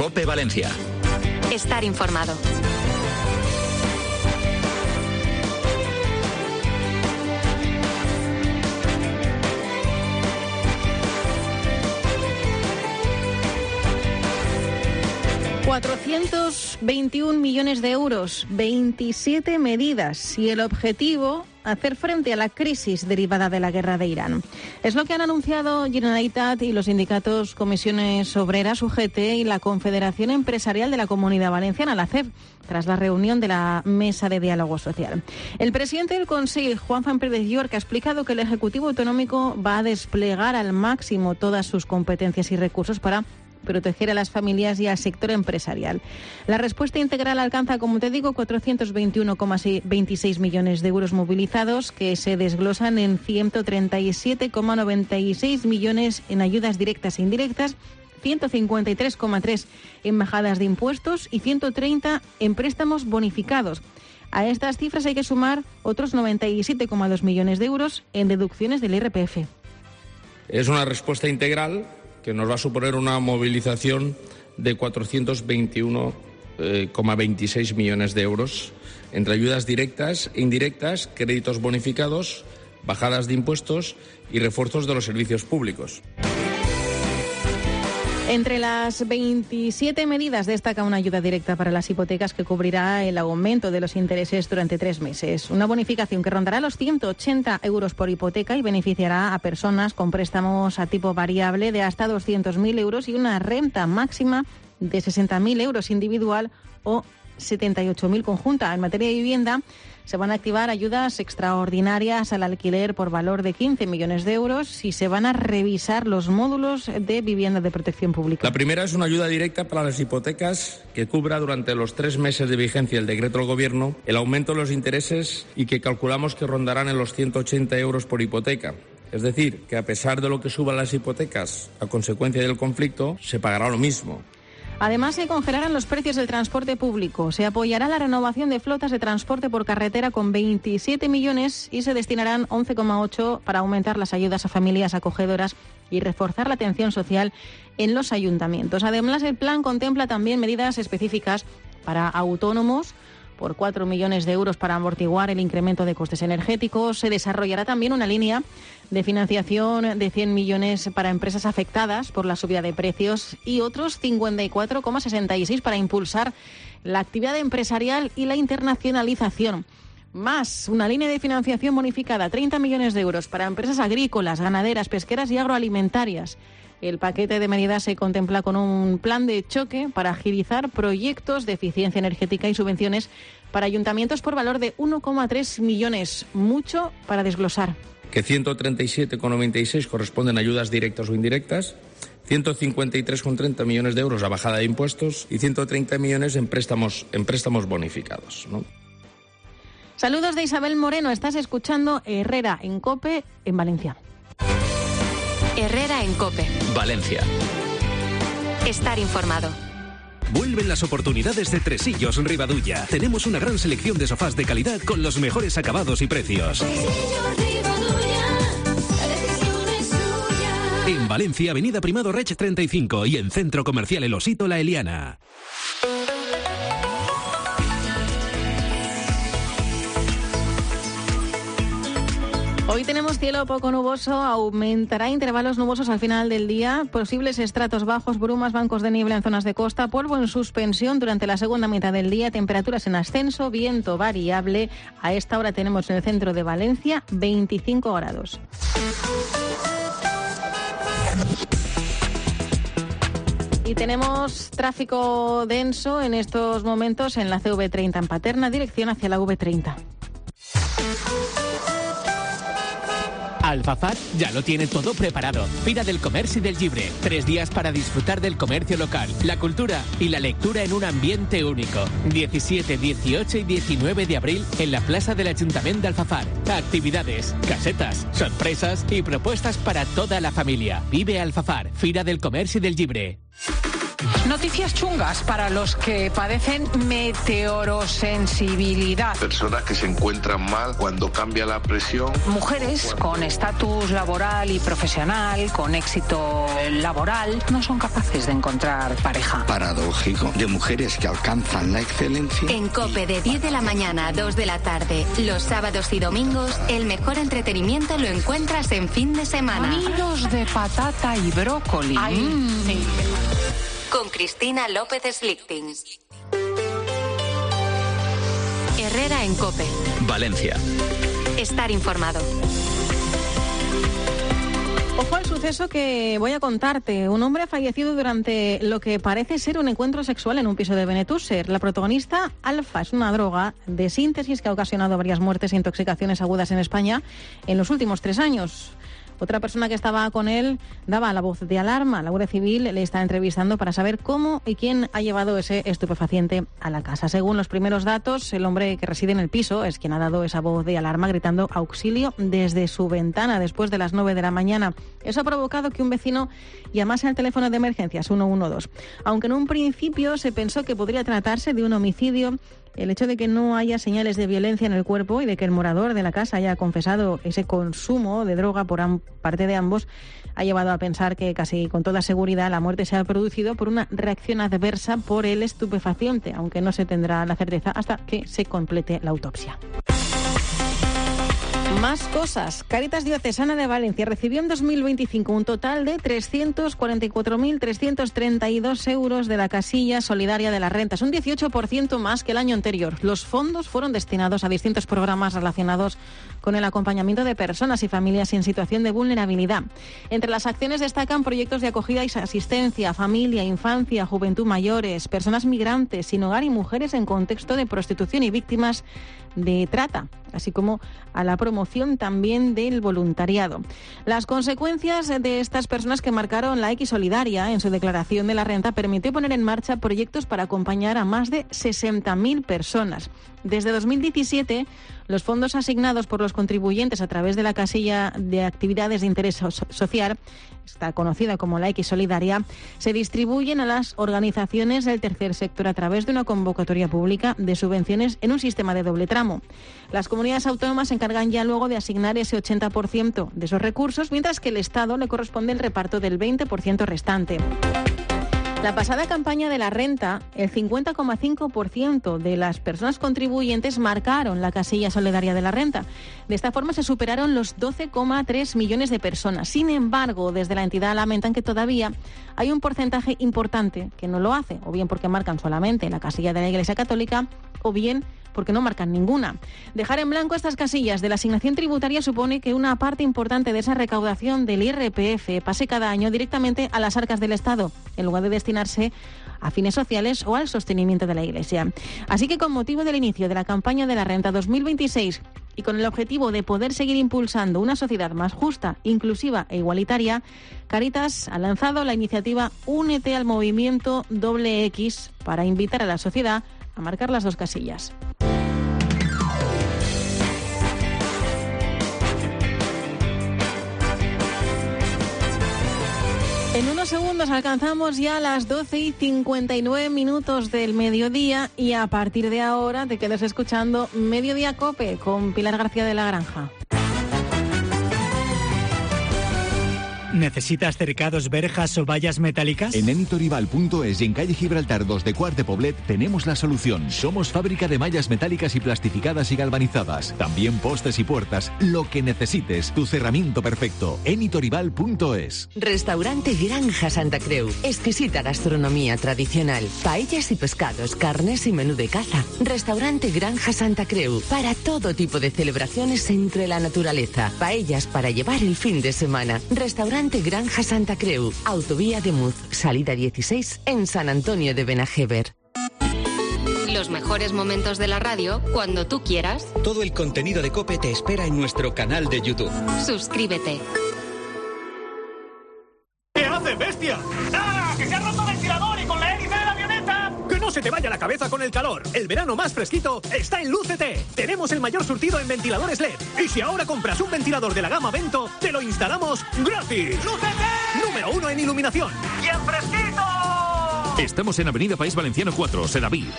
COPE Valencia. Estar informado. €421 millones, 27 medidas y el objetivo, hacer frente a la crisis derivada de la guerra de Irán. Es lo que han anunciado Generalitat y los sindicatos Comisiones Obreras, UGT y la Confederación Empresarial de la Comunidad Valenciana, la CEB, tras la reunión de la Mesa de Diálogo Social. El presidente del Consell, Juanfran Pérez York, ha explicado que el Ejecutivo Autonómico va a desplegar al máximo todas sus competencias y recursos para proteger a las familias y al sector empresarial. La respuesta integral alcanza, como te digo, 421,26 millones de euros movilizados, que se desglosan en 137,96 millones en ayudas directas e indirectas, 153,3 en bajadas de impuestos y 130 en préstamos bonificados. A estas cifras hay que sumar otros 97,2 millones de euros en deducciones del IRPF. Es una respuesta integral que nos va a suponer una movilización de 421,26 millones de euros entre ayudas directas e indirectas, créditos bonificados, bajadas de impuestos y refuerzos de los servicios públicos. Entre las 27 medidas destaca una ayuda directa para las hipotecas que cubrirá el aumento de los intereses durante 3 meses. Una bonificación que rondará los 180 euros por hipoteca y beneficiará a personas con préstamos a tipo variable de hasta 200.000 euros y una renta máxima de 60.000 euros individual o 78.000 conjunta. En materia de vivienda, se van a activar ayudas extraordinarias al alquiler por valor de 15 millones de euros y se van a revisar los módulos de vivienda de protección pública. La primera es una ayuda directa para las hipotecas que cubra durante los 3 meses de vigencia del decreto del Gobierno el aumento de los intereses y que calculamos que rondarán en los 180 euros por hipoteca. Es decir, que a pesar de lo que suban las hipotecas a consecuencia del conflicto, se pagará lo mismo. Además, se congelarán los precios del transporte público. Se apoyará la renovación de flotas de transporte por carretera con 27 millones y se destinarán 11,8 para aumentar las ayudas a familias acogedoras y reforzar la atención social en los ayuntamientos. Además, el plan contempla también medidas específicas para autónomos por 4 millones de euros para amortiguar el incremento de costes energéticos. Se desarrollará también una línea de financiación de 100 millones para empresas afectadas por la subida de precios y otros 54,66 para impulsar la actividad empresarial y la internacionalización. Más una línea de financiación bonificada, 30 millones de euros para empresas agrícolas, ganaderas, pesqueras y agroalimentarias. El paquete de medidas se contempla con un plan de choque para agilizar proyectos de eficiencia energética y subvenciones para ayuntamientos por valor de 1,3 millones. Mucho para desglosar. Que 137,96 corresponden a ayudas directas o indirectas, 153,30 millones de euros a bajada de impuestos y 130 millones en préstamos bonificados, ¿no? Saludos de Isabel Moreno. Estás escuchando Herrera en COPE en Valencia. Herrera en COPE Valencia. Estar informado. Vuelven las oportunidades de Tresillos Ribadulla. Tenemos una gran selección de sofás de calidad con los mejores acabados y precios. En Valencia, Avenida Primado Reig 35 y en Centro Comercial El Osito La Eliana. Hoy tenemos cielo poco nuboso, aumentará intervalos nubosos al final del día, posibles estratos bajos, brumas, bancos de niebla en zonas de costa, polvo en suspensión durante la segunda mitad del día, temperaturas en ascenso, viento variable. A esta hora tenemos en el centro de Valencia 25 grados. Y tenemos tráfico denso en estos momentos en la CV30 en Paterna, dirección hacia la V30. Alfafar ya lo tiene todo preparado. Fira del Comercio y del Llibre. 3 días para disfrutar del comercio local, la cultura y la lectura en un ambiente único. 17, 18 y 19 de abril en la Plaza del Ayuntamiento de Alfafar. Actividades, casetas, sorpresas y propuestas para toda la familia. Vive Alfafar, Fira del Comercio y del Llibre. Noticias chungas para los que padecen meteorosensibilidad. Personas que se encuentran mal cuando cambia la presión. Mujeres con estatus laboral y profesional, con éxito laboral, no son capaces de encontrar pareja. Paradójico, de mujeres que alcanzan la excelencia. En COPE de 10 de la mañana a 2 de la tarde, los sábados y domingos, el mejor entretenimiento lo encuentras en fin de semana. Nidos de patata y brócoli. Sí. Con Cristina López Slichting. Herrera en COPE. Valencia. Estar informado. Ojo al suceso que voy a contarte. Un hombre ha fallecido durante lo que parece ser un encuentro sexual en un piso de Benetússer. La protagonista, Alfa, es una droga de síntesis que ha ocasionado varias muertes e intoxicaciones agudas en España en los últimos 3 años. Otra persona que estaba con él daba la voz de alarma. La Guardia Civil le está entrevistando para saber cómo y quién ha llevado ese estupefaciente a la casa. Según los primeros datos, el hombre que reside en el piso es quien ha dado esa voz de alarma gritando auxilio desde su ventana después de las 9 de la mañana. Eso ha provocado que un vecino llamase al teléfono de emergencias 112. Aunque en un principio se pensó que podría tratarse de un homicidio, el hecho de que no haya señales de violencia en el cuerpo y de que el morador de la casa haya confesado ese consumo de droga por parte de ambos ha llevado a pensar que casi con toda seguridad la muerte se ha producido por una reacción adversa por el estupefaciente, aunque no se tendrá la certeza hasta que se complete la autopsia. Más cosas. Cáritas Diocesana de Valencia recibió en 2025 un total de 344.332 euros de la casilla solidaria de las rentas, un 18% más que el año anterior. Los fondos fueron destinados a distintos programas relacionados con el acompañamiento de personas y familias en situación de vulnerabilidad. Entre las acciones destacan proyectos de acogida y asistencia a familia, infancia, juventud mayores, personas migrantes, sin hogar y mujeres en contexto de prostitución y víctimas de trata, así como a la promoción también del voluntariado. Las consecuencias de estas personas que marcaron la X Solidaria en su declaración de la renta permitió poner en marcha proyectos para acompañar a más de 60.000 personas. Desde 2017, los fondos asignados por los contribuyentes a través de la casilla de actividades de interés social, está conocida como la X Solidaria, se distribuyen a las organizaciones del tercer sector a través de una convocatoria pública de subvenciones en un sistema de doble tramo. Las comunidades autónomas se encargan ya luego de asignar ese 80% de esos recursos, mientras que el Estado le corresponde el reparto del 20% restante. La pasada campaña de la renta, el 50,5% de las personas contribuyentes marcaron la casilla solidaria de la renta. De esta forma se superaron los 12,3 millones de personas. Sin embargo, desde la entidad lamentan que todavía hay un porcentaje importante que no lo hace, o bien porque marcan solamente la casilla de la Iglesia Católica, o bien porque no marcan ninguna. Dejar en blanco estas casillas de la asignación tributaria supone que una parte importante de esa recaudación del IRPF pase cada año directamente a las arcas del Estado, en lugar de destinarse a fines sociales o al sostenimiento de la Iglesia. Así que con motivo del inicio de la campaña de la renta 2026 y con el objetivo de poder seguir impulsando una sociedad más justa, inclusiva e igualitaria, Cáritas ha lanzado la iniciativa Únete al Movimiento XX para invitar a la sociedad a marcar las dos casillas. En unos segundos alcanzamos ya las 12:59 del mediodía y a partir de ahora te quedas escuchando Mediodía COPE con Pilar García de la Granja. ¿Necesitas cercados, verjas o vallas metálicas? En enitorival.es y en calle Gibraltar 2 de Quart de Poblet tenemos la solución. Somos fábrica de mallas metálicas y plastificadas y galvanizadas. También postes y puertas. Lo que necesites. Tu cerramiento perfecto. enitorival.es. Restaurante Granja Santa Creu. Exquisita gastronomía tradicional. Paellas y pescados, carnes y menú de caza. Restaurante Granja Santa Creu. Para todo tipo de celebraciones entre la naturaleza. Paellas para llevar el fin de semana. Restaurante Granja Santa Creu, Autovía de Muz, salida 16, en San Antonio de Benajever. Los mejores momentos de la radio cuando tú quieras. Todo el contenido de COPE te espera en nuestro canal de YouTube. Suscríbete. ¿Qué hace, bestia? ¡Ah! ¡Que se ha roto el ventilador y con la hélice de la avioneta! ¡Que no se te vaya la cabeza con el calor! El verano más fresquito está en Lúcete. Tenemos el mayor surtido en ventiladores LED. Y si ahora compras un ventilador de la gama Vento, te lo instalamos gratis. ¡Lúcete! Número 1 en iluminación. ¡Y en fresquito! Estamos en Avenida País Valenciano 4, Sedaví.